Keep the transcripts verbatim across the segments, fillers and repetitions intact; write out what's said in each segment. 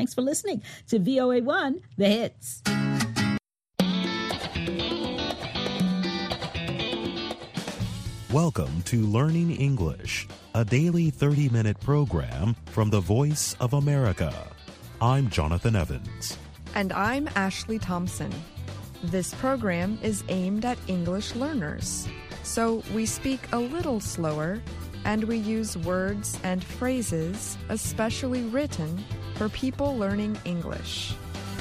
Thanks for listening to V O A one, The Hits. Welcome to Learning English, a daily thirty-minute program from the Voice of America. I'm Jonathan Evans. And I'm Ashley Thompson. This program is aimed at English learners, so we speak a little slower and we use words and phrases especially written for people learning English.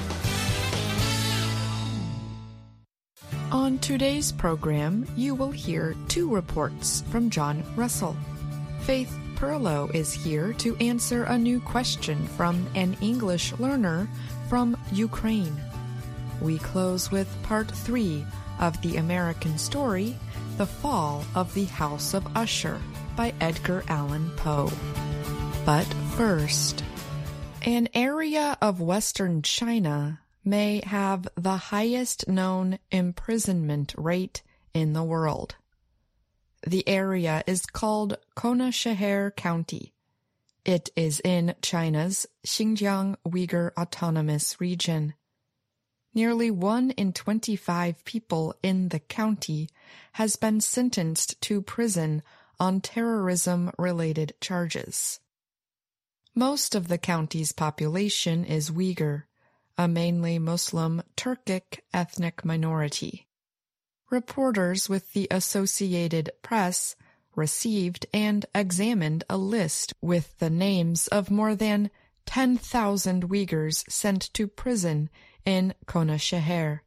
On today's program, you will hear two reports from John Russell. Faith Perlow is here to answer a new question from an English learner from Ukraine. We close with part three of the American story, The Fall of the House of Usher by Edgar Allan Poe. But first, an area of Western China may have the highest known imprisonment rate in the world. The area is called Konasheher County. It is in China's Xinjiang Uyghur Autonomous Region. Nearly one in twenty-five people in the county has been sentenced to prison on terrorism-related charges. Most of the county's population is Uyghur, a mainly Muslim Turkic ethnic minority. Reporters with the Associated Press received and examined a list with the names of more than ten thousand Uyghurs sent to prison in Konasheher.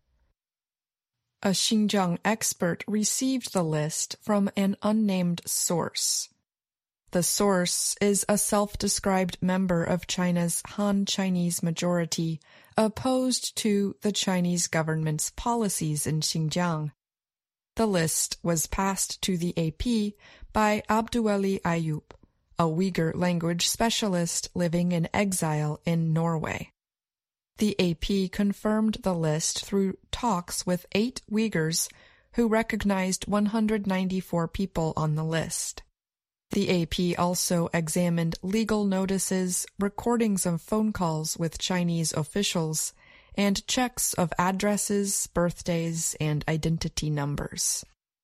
A Xinjiang expert received the list from an unnamed source. The source is a self-described member of China's Han Chinese majority, opposed to the Chinese government's policies in Xinjiang. The list was passed to the A P by Abdueli Ayub, a Uyghur language specialist living in exile in Norway. The A P confirmed the list through talks with eight Uyghurs who recognized one hundred ninety-four people on the list. The A P also examined legal notices, recordings of phone calls with Chinese officials, and checks of addresses, birthdays, and identity numbers.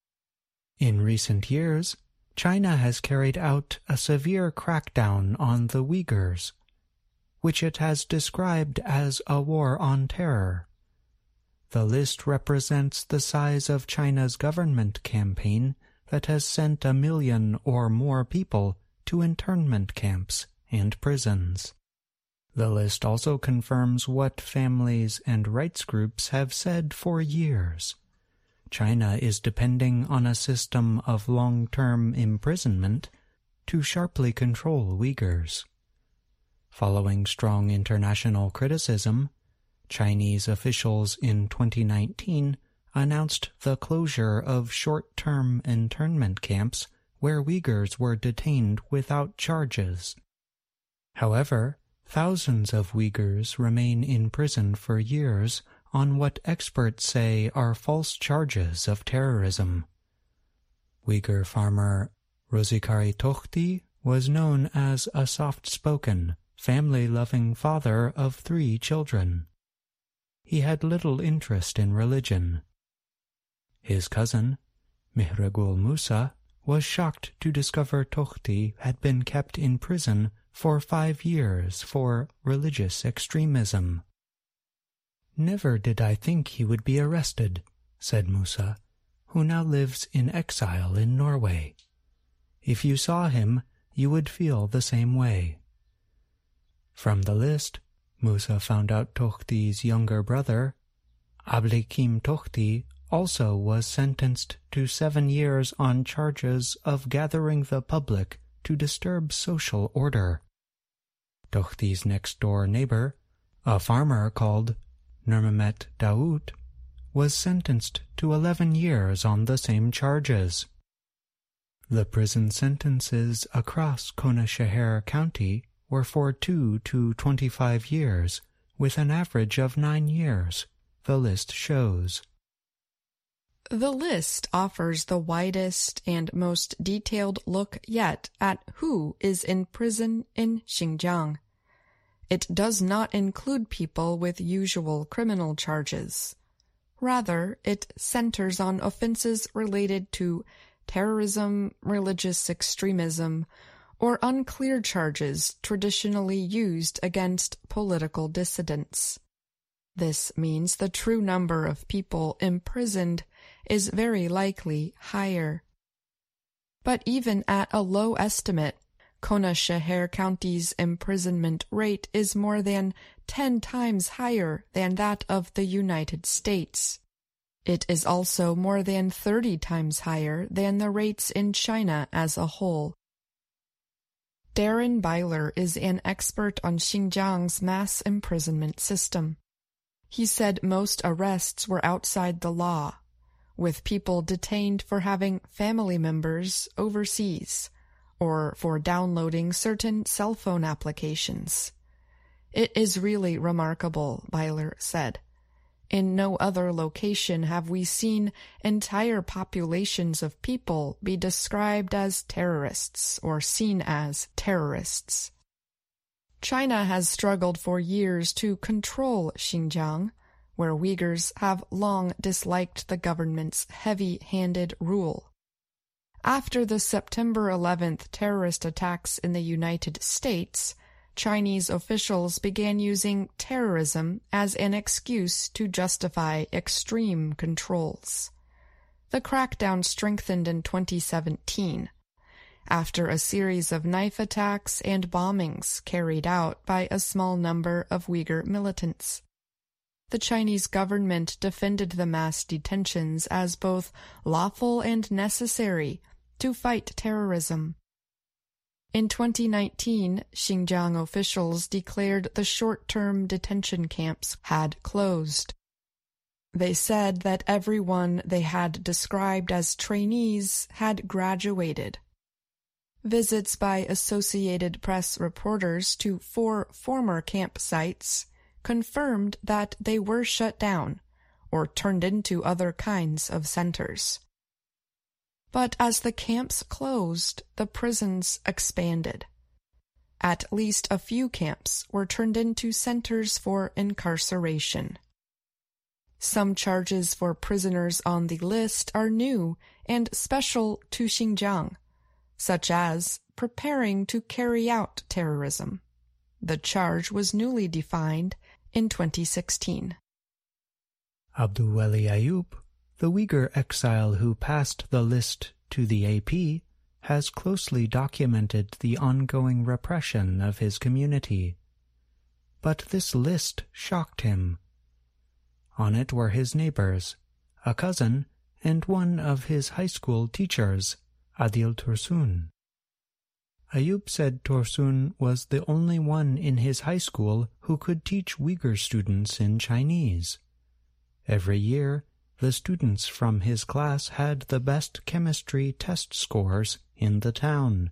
In recent years, China has carried out a severe crackdown on the Uyghurs, which it has described as a war on terror. The list represents the size of China's government campaign that has sent a million or more people to internment camps and prisons. The list also confirms what families and rights groups have said for years. China is depending on a system of long-term imprisonment to sharply control Uyghurs. Following strong international criticism, Chinese officials in twenty nineteen announced the closure of short-term internment camps where Uyghurs were detained without charges. However, thousands of Uyghurs remain in prison for years on what experts say are false charges of terrorism. Uyghur farmer Rozikari Tokhti was known as a soft-spoken, family-loving father of three children. He had little interest in religion. His cousin, Mihregul Musa, was shocked to discover Tokhti had been kept in prison for five years for religious extremism. "Never did I think he would be arrested," said Musa, who now lives in exile in Norway. "If you saw him, you would feel the same way." From the list, Musa found out Tokhti's younger brother, Ablekim Tokhti, also was sentenced to seven years on charges of gathering the public to disturb social order. Tokhti's next-door neighbor, a farmer called Nurmamet Daoud, was sentenced to eleven years on the same charges. The prison sentences across Konasheher County were for two to twenty-five years, with an average of nine years, the list shows. The list offers the widest and most detailed look yet at who is in prison in Xinjiang. It does not include people with usual criminal charges. Rather, it centers on offenses related to terrorism, religious extremism, or unclear charges traditionally used against political dissidents. This means the true number of people imprisoned is very likely higher. But even at a low estimate, Khona Sheher County's imprisonment rate is more than ten times higher than that of the United States. It is also more than thirty times higher than the rates in China as a whole. Darren Byler is an expert on Xinjiang's mass imprisonment system. He said most arrests were outside the law, with people detained for having family members overseas or for downloading certain cell phone applications. It is really remarkable, Byler said. In no other location have we seen entire populations of people be described as terrorists or seen as terrorists. China has struggled for years to control Xinjiang, where Uyghurs have long disliked the government's heavy-handed rule. After the September eleventh terrorist attacks in the United States, Chinese officials began using terrorism as an excuse to justify extreme controls. The crackdown strengthened in twenty seventeen, after a series of knife attacks and bombings carried out by a small number of Uyghur militants. The Chinese government defended the mass detentions as both lawful and necessary to fight terrorism. In twenty nineteen, Xinjiang officials declared the short-term detention camps had closed. They said that everyone they had described as trainees had graduated. Visits by Associated Press reporters to four former campsites confirmed that they were shut down or turned into other kinds of centers. But as the camps closed, the prisons expanded. At least a few camps were turned into centers for incarceration. Some charges for prisoners on the list are new and special to Xinjiang, such as preparing to carry out terrorism. The charge was newly defined in twenty sixteen. Abdulweli Ayub, the Uyghur exile who passed the list to the A P, has closely documented the ongoing repression of his community. But this list shocked him. On it were his neighbors, a cousin, and one of his high school teachers, Adil Tursun. Ayub said Tursun was the only one in his high school who could teach Uyghur students in Chinese. Every year, the students from his class had the best chemistry test scores in the town.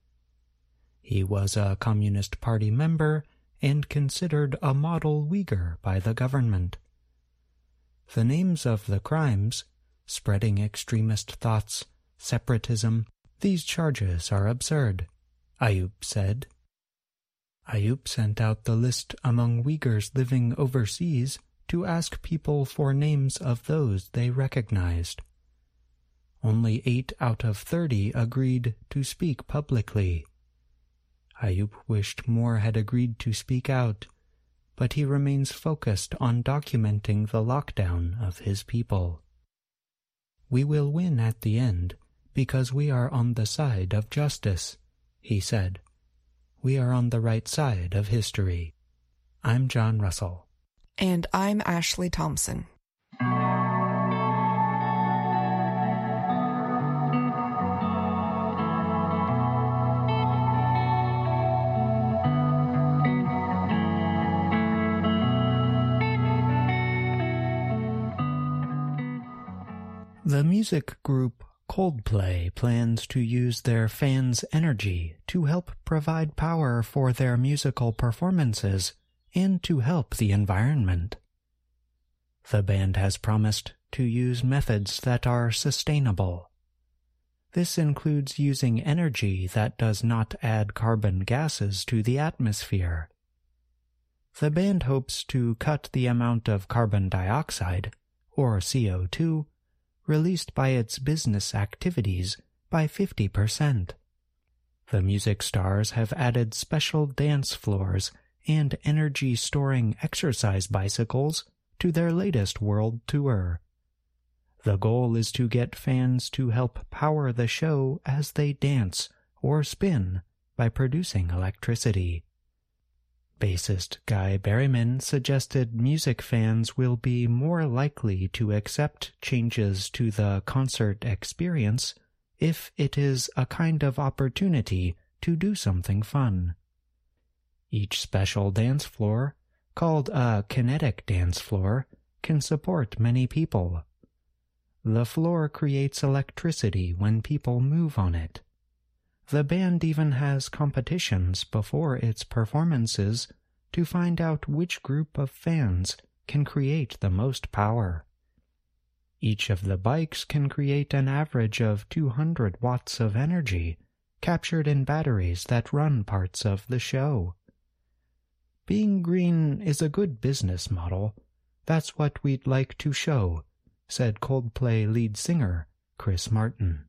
He was a Communist Party member and considered a model Uyghur by the government. The names of the crimes, spreading extremist thoughts, separatism, these charges are absurd, Ayub said. Ayub sent out the list among Uyghurs living overseas to ask people for names of those they recognized. Only eight out of thirty agreed to speak publicly. Ayub wished more had agreed to speak out, but he remains focused on documenting the lockdown of his people. We will win at the end because we are on the side of justice, he said. We are on the right side of history. I'm John Russell. And I'm Ashley Thompson. The music group Coldplay plans to use their fans' energy to help provide power for their musical performances and to help the environment. The band has promised to use methods that are sustainable. This includes using energy that does not add carbon gases to the atmosphere. The band hopes to cut the amount of carbon dioxide, or C O two, released by its business activities by fifty percent. The music stars have added special dance floors and energy-storing exercise bicycles to their latest world tour. The goal is to get fans to help power the show as they dance or spin by producing electricity. Bassist Guy Berryman suggested music fans will be more likely to accept changes to the concert experience if it is a kind of opportunity to do something fun. Each special dance floor, called a kinetic dance floor, can support many people. The floor creates electricity when people move on it. The band even has competitions before its performances to find out which group of fans can create the most power. Each of the bikes can create an average of two hundred watts of energy captured in batteries that run parts of the show. Being green is a good business model. That's what we'd like to show, said Coldplay lead singer Chris Martin.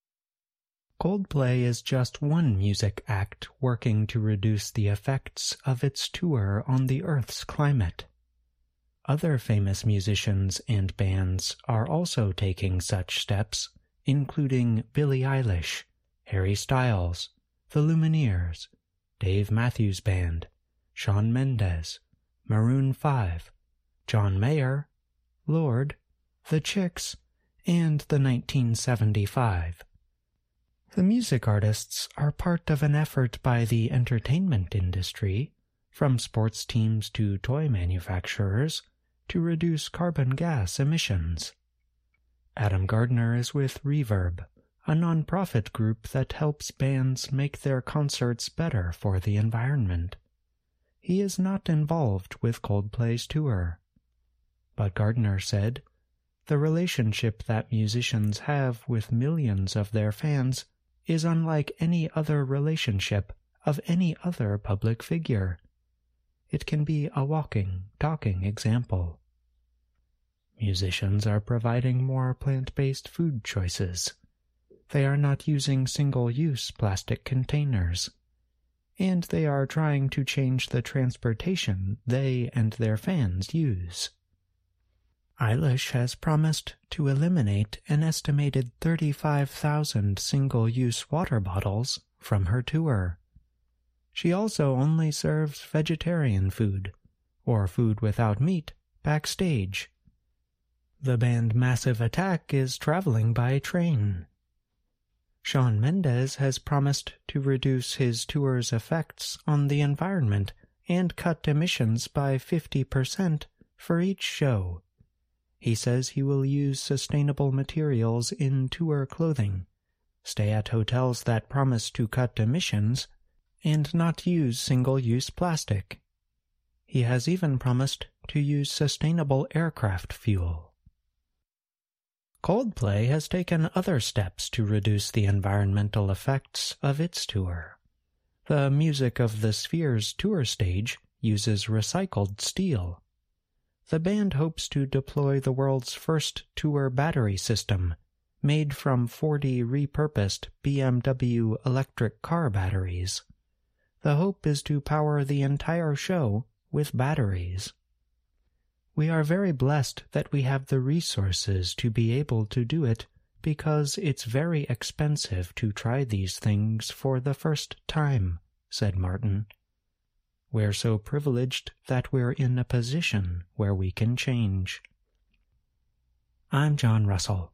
Coldplay is just one music act working to reduce the effects of its tour on the Earth's climate. Other famous musicians and bands are also taking such steps, including Billie Eilish, Harry Styles, The Lumineers, Dave Matthews Band, Shawn Mendes, Maroon five, John Mayer, Lorde, The Chicks, and the nineteen seventy-five. The music artists are part of an effort by the entertainment industry, from sports teams to toy manufacturers, to reduce carbon gas emissions. Adam Gardner is with Reverb, a non-profit group that helps bands make their concerts better for the environment. He is not involved with Coldplay's tour. But Gardner said, "The relationship that musicians have with millions of their fans is unlike any other relationship of any other public figure. It can be a walking, talking example." Musicians are providing more plant-based food choices. They are not using single-use plastic containers. And they are trying to change the transportation they and their fans use. Eilish has promised to eliminate an estimated thirty-five thousand single-use water bottles from her tour. She also only serves vegetarian food, or food without meat, backstage. The band Massive Attack is traveling by train. Shawn Mendes has promised to reduce his tour's effects on the environment and cut emissions by fifty percent for each show. He says he will use sustainable materials in tour clothing, stay at hotels that promise to cut emissions, and not use single-use plastic. He has even promised to use sustainable aircraft fuel. Coldplay has taken other steps to reduce the environmental effects of its tour. The music of the Sphere's tour stage uses recycled steel. The band hopes to deploy the world's first tour battery system, made from forty repurposed B M W electric car batteries. The hope is to power the entire show with batteries. We are very blessed that we have the resources to be able to do it, because it's very expensive to try these things for the first time, said Martin. We're so privileged that we're in a position where we can change. I'm John Russell.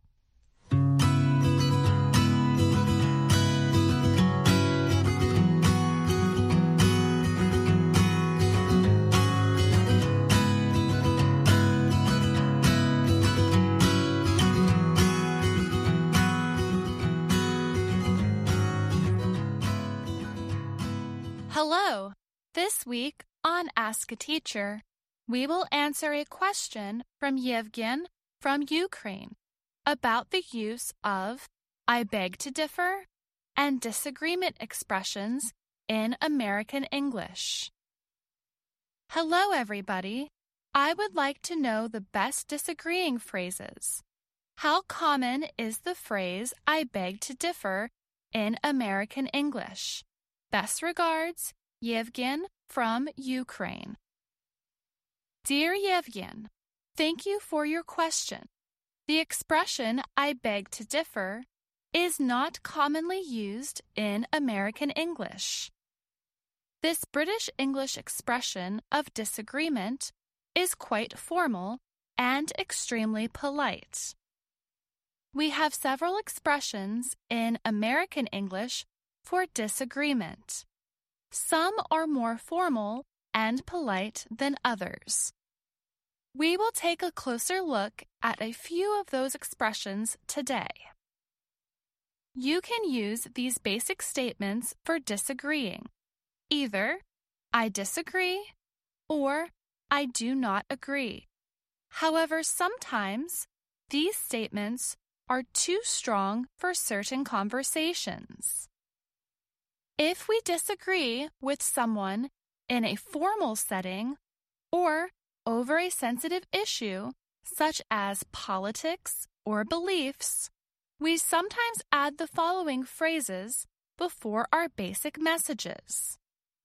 Hello! This week on Ask a Teacher, we will answer a question from Yevgen from Ukraine about the use of "I beg to differ" and disagreement expressions in American English. Hello, everybody. I would like to know the best disagreeing phrases. How common is the phrase "I beg to differ" in American English? Best regards, Yevgen from Ukraine. Dear Yevgen, thank you for your question. The expression "I beg to differ" is not commonly used in American English. This British English expression of disagreement is quite formal and extremely polite. We have several expressions in American English for disagreement. Some are more formal and polite than others. We will take a closer look at a few of those expressions today. You can use these basic statements for disagreeing. Either "I disagree" or "I do not agree." However, sometimes these statements are too strong for certain conversations. If we disagree with someone in a formal setting or over a sensitive issue, such as politics or beliefs, we sometimes add the following phrases before our basic messages.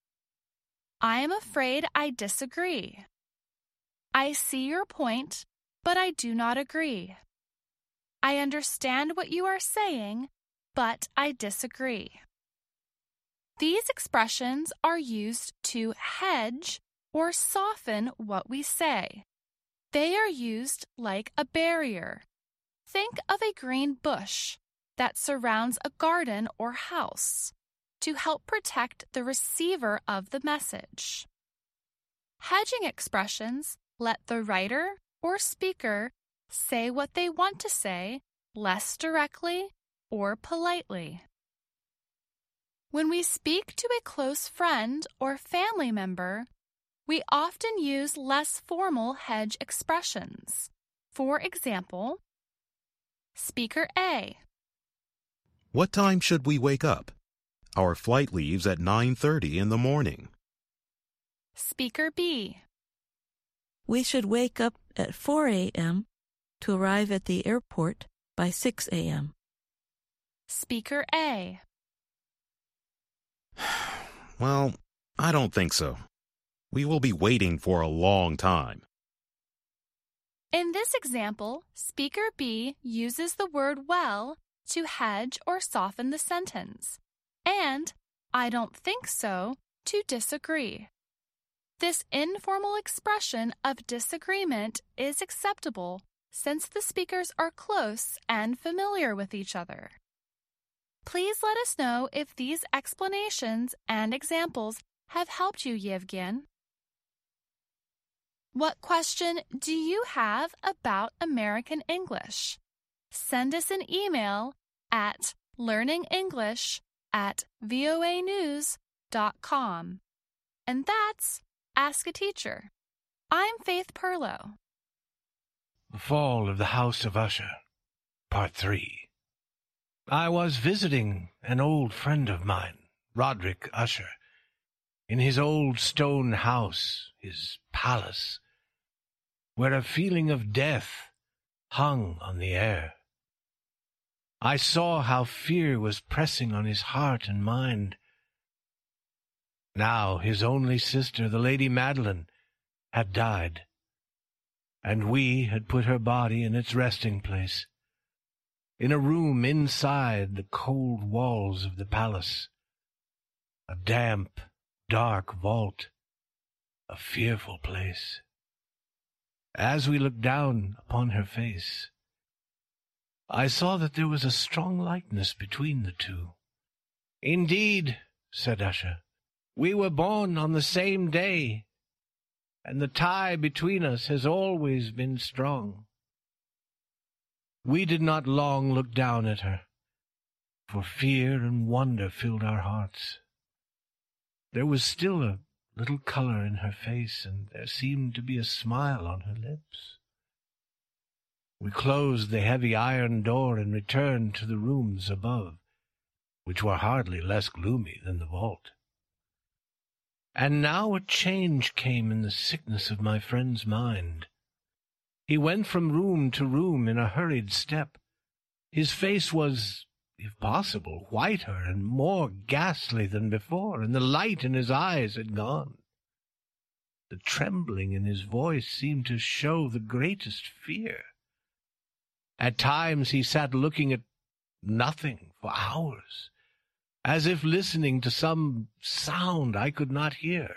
I am afraid I disagree. I see your point, but I do not agree. I understand what you are saying, but I disagree. These expressions are used to hedge or soften what we say. They are used like a barrier. Think of a green bush that surrounds a garden or house to help protect the receiver of the message. Hedging expressions let the writer or speaker say what they want to say less directly or politely. When we speak to a close friend or family member, we often use less formal hedge expressions. For example, Speaker A. What time should we wake up? Our flight leaves at nine thirty in the morning. Speaker B. We should wake up at four a.m. to arrive at the airport by six a.m. Speaker A. Well, I don't think so. We will be waiting for a long time. In this example, Speaker B uses the word "well" to hedge or soften the sentence, and "I don't think so" to disagree. This informal expression of disagreement is acceptable since the speakers are close and familiar with each other. Please let us know if these explanations and examples have helped you, Yevgen. What question do you have about American English? Send us an email at learningenglish at voa news dot com. And that's Ask a Teacher. I'm Faith Perlow. The Fall of the House of Usher, Part three. I was visiting an old friend of mine, Roderick Usher, in his old stone house, his palace, where a feeling of death hung on the air. I saw how fear was pressing on his heart and mind. Now his only sister, the Lady Madeline, had died, and we had put her body in its resting place, in a room inside the cold walls of the palace, a damp, dark vault, a fearful place. As we looked down upon her face, I saw that there was a strong likeness between the two. "Indeed," said Usher, "we were born on the same day, and the tie between us has always been strong." We did not long look down at her, for fear and wonder filled our hearts. There was still a little color in her face, and there seemed to be a smile on her lips. We closed the heavy iron door and returned to the rooms above, which were hardly less gloomy than the vault. And now a change came in the sickness of my friend's mind. He went from room to room in a hurried step. His face was, if possible, whiter and more ghastly than before, and the light in his eyes had gone. The trembling in his voice seemed to show the greatest fear. At times he sat looking at nothing for hours, as if listening to some sound I could not hear.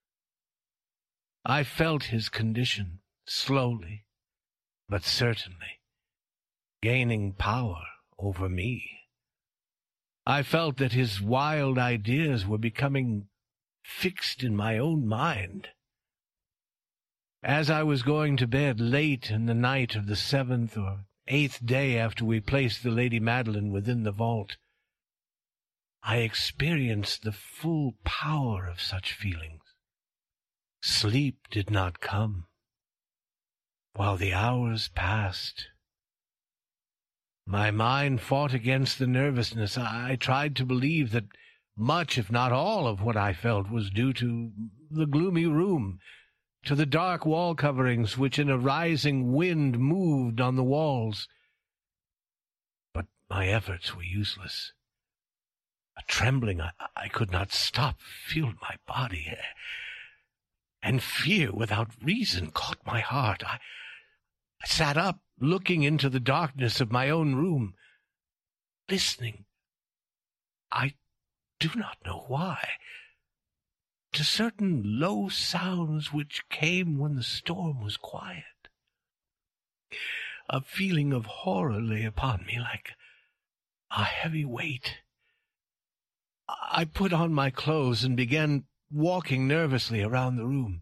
I felt his condition, slowly, but certainly, gaining power over me. I felt that his wild ideas were becoming fixed in my own mind. As I was going to bed late in the night of the seventh or eighth day after we placed the Lady Madeline within the vault, I experienced the full power of such feelings. Sleep did not come. While the hours passed, my mind fought against the nervousness. I tried to believe that much, if not all, of what I felt was due to the gloomy room, to the dark wall coverings which in a rising wind moved on the walls. But my efforts were useless. A trembling I, I could not stop filled my body, and fear without reason caught my heart. I, I sat up, looking into the darkness of my own room, listening, I do not know why, to certain low sounds which came when the storm was quiet. A feeling of horror lay upon me like a heavy weight. I put on my clothes and began walking nervously around the room.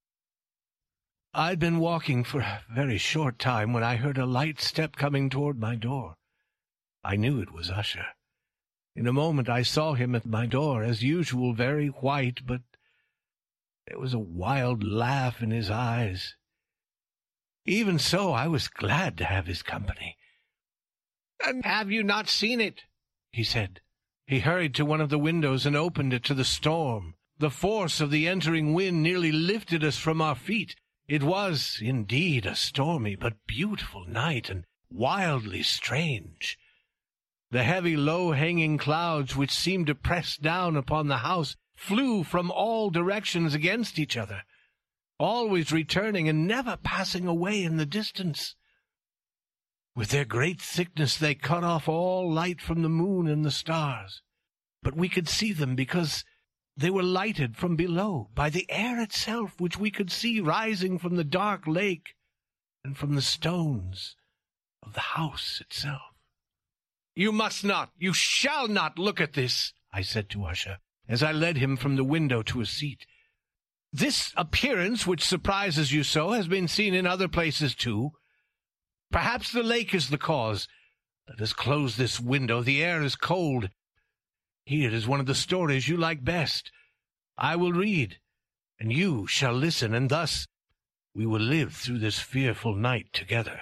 I'd been walking for a very short time when I heard a light step coming toward my door. I knew it was Usher. In a moment I saw him at my door, as usual, very white, but there was a wild laugh in his eyes. Even so, I was glad to have his company. "And have you not seen it?" he said. He hurried to one of the windows and opened it to the storm. The force of the entering wind nearly lifted us from our feet. It was, indeed, a stormy but beautiful night, and wildly strange. The heavy, low-hanging clouds, which seemed to press down upon the house, flew from all directions against each other, always returning and never passing away in the distance. With their great thickness they cut off all light from the moon and the stars. But we could see them because they were lighted from below by the air itself, which we could see rising from the dark lake and from the stones of the house itself. "You must not, you shall not look at this," I said to Usher, as I led him from the window to a seat. "This appearance, which surprises you so, has been seen in other places too. Perhaps the lake is the cause. Let us close this window. The air is cold. Here is one of the stories you like best. I will read, and you shall listen, and thus we will live through this fearful night together."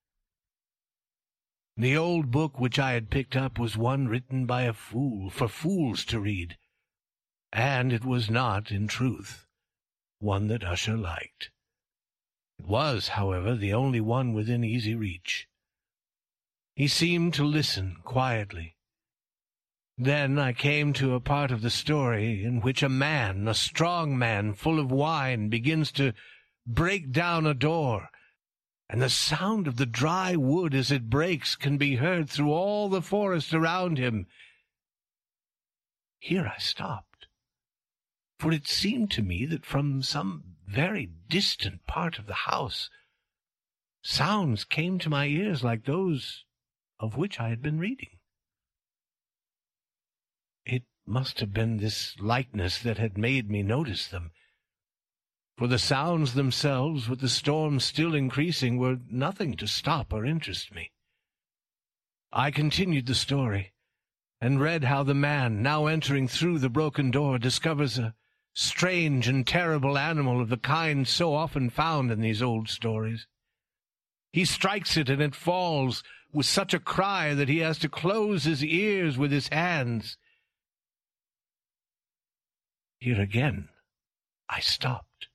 The old book which I had picked up was one written by a fool, for fools to read, and it was not, in truth, one that Usher liked. It was, however, the only one within easy reach. He seemed to listen quietly. Then I came to a part of the story in which a man, a strong man, full of wine, begins to break down a door, and the sound of the dry wood as it breaks can be heard through all the forest around him. Here I stopped, for it seemed to me that from some very distant part of the house sounds came to my ears like those of which I had been reading. It must have been this likeness that had made me notice them, for the sounds themselves, with the storm still increasing, were nothing to stop or interest me. I continued the story, and read how the man, now entering through the broken door, discovers a strange and terrible animal of the kind so often found in these old stories. He strikes it, and it falls with such a cry that he has to close his ears with his hands. Here again I stopped.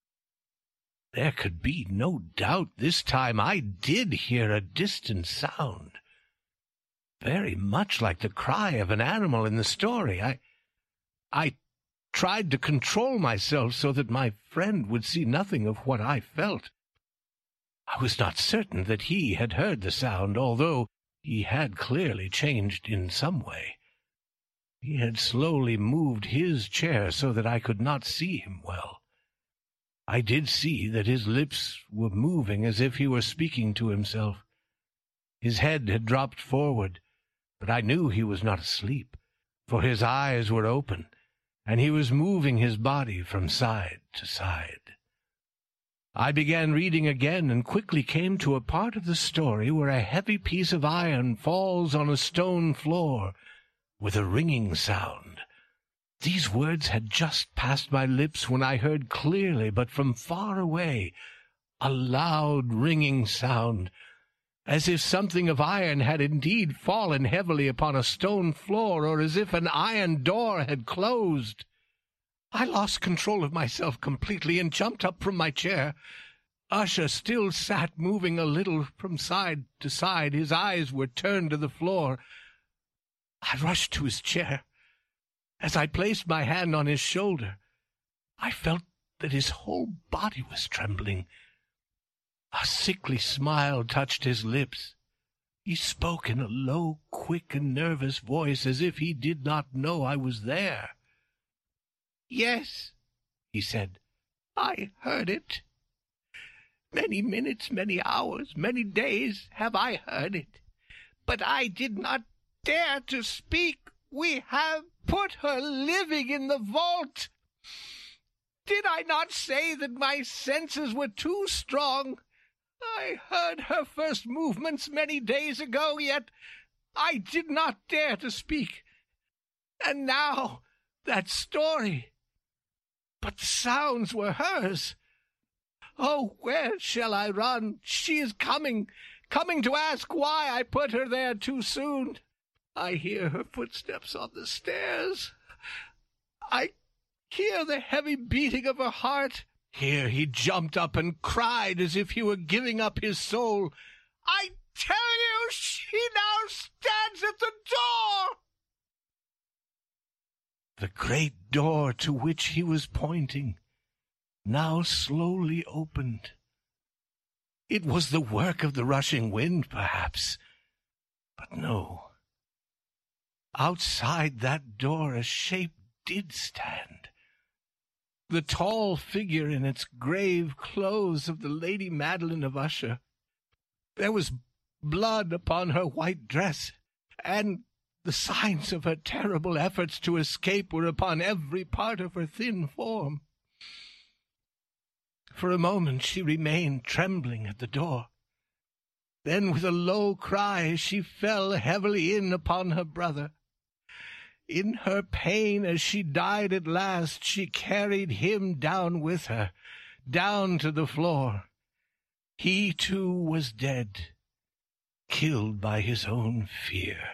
There could be no doubt this time I did hear a distant sound, very much like the cry of an animal in the story. I, I tried to control myself so that my friend would see nothing of what I felt. I was not certain that he had heard the sound, although he had clearly changed in some way. He had slowly moved his chair so that I could not see him well. I did see that his lips were moving as if he were speaking to himself. His head had dropped forward, but I knew he was not asleep, for his eyes were open, and he was moving his body from side to side. I began reading again and quickly came to a part of the story where a heavy piece of iron falls on a stone floor with a ringing sound. These words had just passed my lips when I heard clearly, but from far away, a loud ringing sound, as if something of iron had indeed fallen heavily upon a stone floor, or as if an iron door had closed. I lost control of myself completely and jumped up from my chair. Usher still sat moving a little from side to side. His eyes were turned to the floor. I rushed to his chair. As I placed my hand on his shoulder, I felt that his whole body was trembling. A sickly smile touched his lips. He spoke in a low, quick, and nervous voice, as if he did not know I was there. "Yes," he said, "I heard it. Many minutes, many hours, many days have I heard it. But I did not dare to speak. We have put her living in the vault. Did I not say that my senses were too strong? I heard her first movements many days ago, yet I did not dare to speak. And now that story. But the sounds were hers. Oh, where shall I run? She is coming, coming to ask why I put her there too soon. I hear her footsteps on the stairs. I hear the heavy beating of her heart." Here he jumped up and cried as if he were giving up his soul. "I tell you, she now stands at the door!" The great door to which he was pointing now slowly opened. It was the work of the rushing wind, perhaps, but no. Outside that door a shape did stand. The tall figure in its grave clothes of the Lady Madeline of Usher. There was blood upon her white dress, and the signs of her terrible efforts to escape were upon every part of her thin form. For a moment she remained trembling at the door. Then, with a low cry, she fell heavily in upon her brother. In her pain, as she died at last, she carried him down with her, down to the floor. He, too, was dead, killed by his own fear.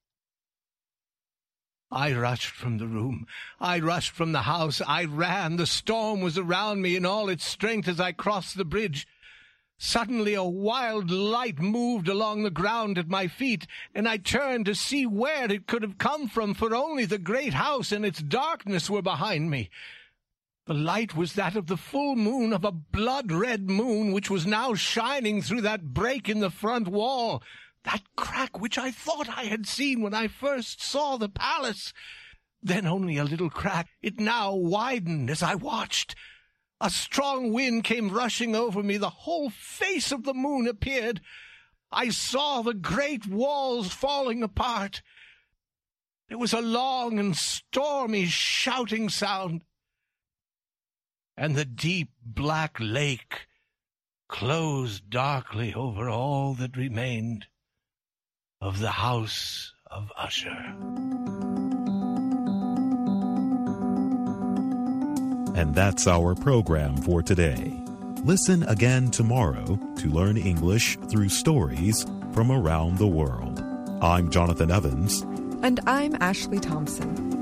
I rushed from the room. I rushed from the house. I ran. The storm was around me in all its strength as I crossed the bridge. Suddenly a wild light moved along the ground at my feet, and I turned to see where it could have come from, for only the great house and its darkness were behind me. The light was that of the full moon, of a blood-red moon, which was now shining through that break in the front wall, that crack which I thought I had seen when I first saw the palace. Then only a little crack. It now widened as I watched. A strong wind came rushing over me. The whole face of the moon appeared. I saw the great walls falling apart. There was a long and stormy shouting sound, and the deep black lake closed darkly over all that remained of the house of Usher. And that's our program for today. Listen again tomorrow to learn English through stories from around the world. I'm Jonathan Evans. And I'm Ashley Thompson.